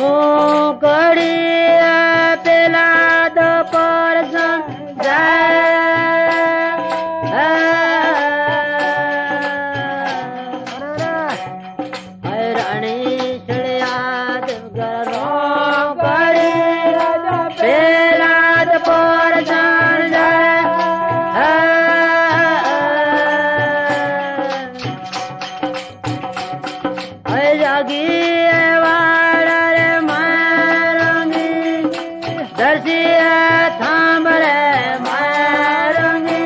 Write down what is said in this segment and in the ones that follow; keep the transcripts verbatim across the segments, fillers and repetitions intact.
रोकड़ी पेला दो पर रानी चढ़ियाद रोकड़ी पेला दो पर जागी वाड़ा रे मारंगी दर्शिया थाम रे मारंगी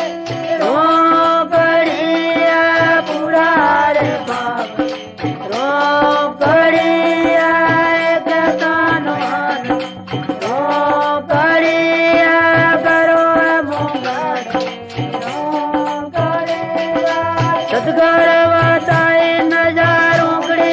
रोकड़िया पूरा रे बाप रोकड़िया एक कानो रोकड़िया करो मुंगाड़ रोकड़िया सतगुर बताए नजारों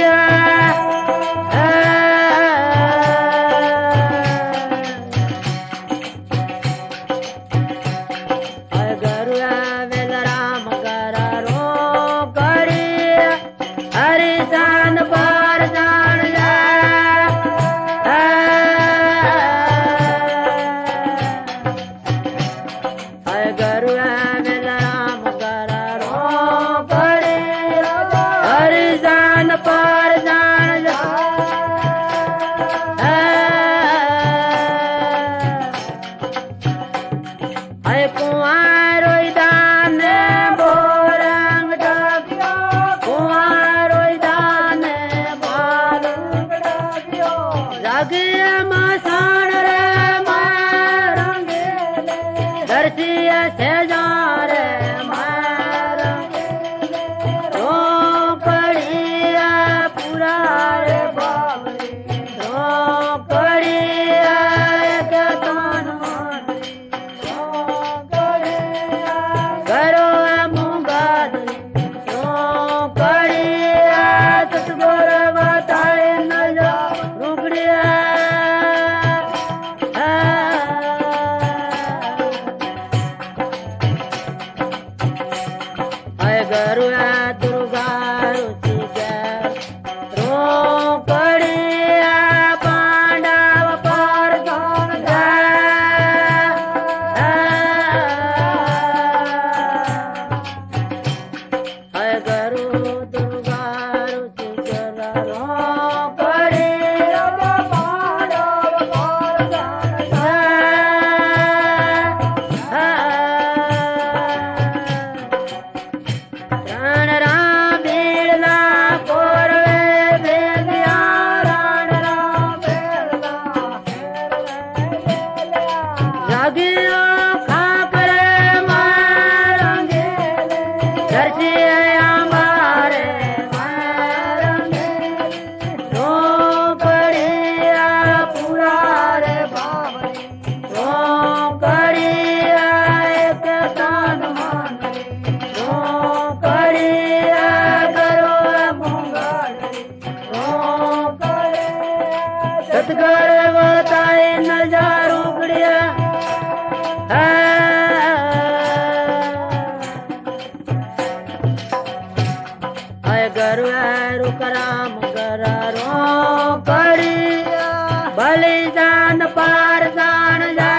बलिदान पार जान जा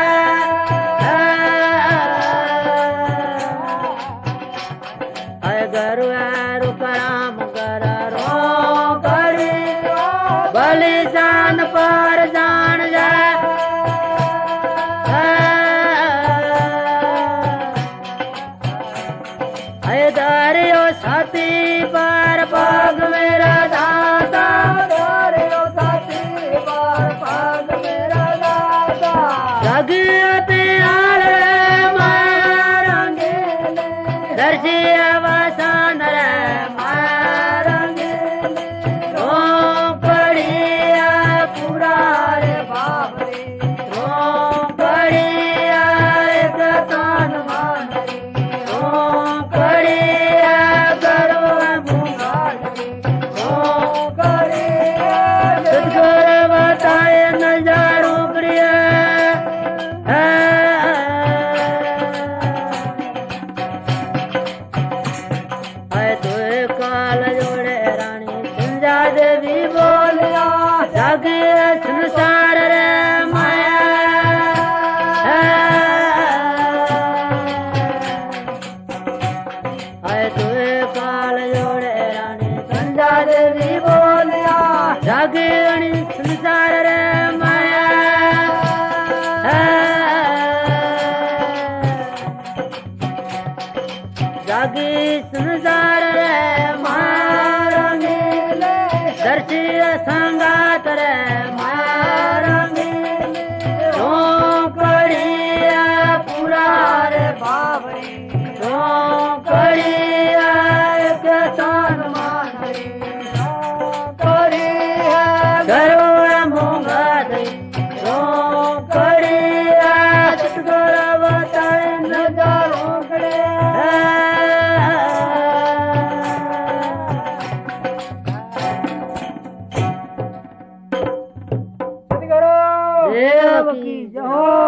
गरु कराम कर रो करी बलिदान पार जान जा दरियो साथी पर पग मेरा दादा दरियो साथी पर पग मेरा दादा जगते आले मारंगे दर्शिया वासन रे मारंगे रो पड़िया पूरा रे बाबरे रो पड़िया एक तान मानरी रो पड़िया करो मुंगाड़ी रो पड़िया सदगुर बताए नजारो प्रिया है तो काल जोड़े रानी संजा देवी बोलिया जागे अणी संसार रे माया जागी संसार रे माया मिले दर्शी संगात रे माया मिले कड़िया पूरा रे बाबरी कड़िया एक सन्मान कड़िया गरुड़ मूंगा दई कड़िया चितगोर बताए नजारों करे देव की जय।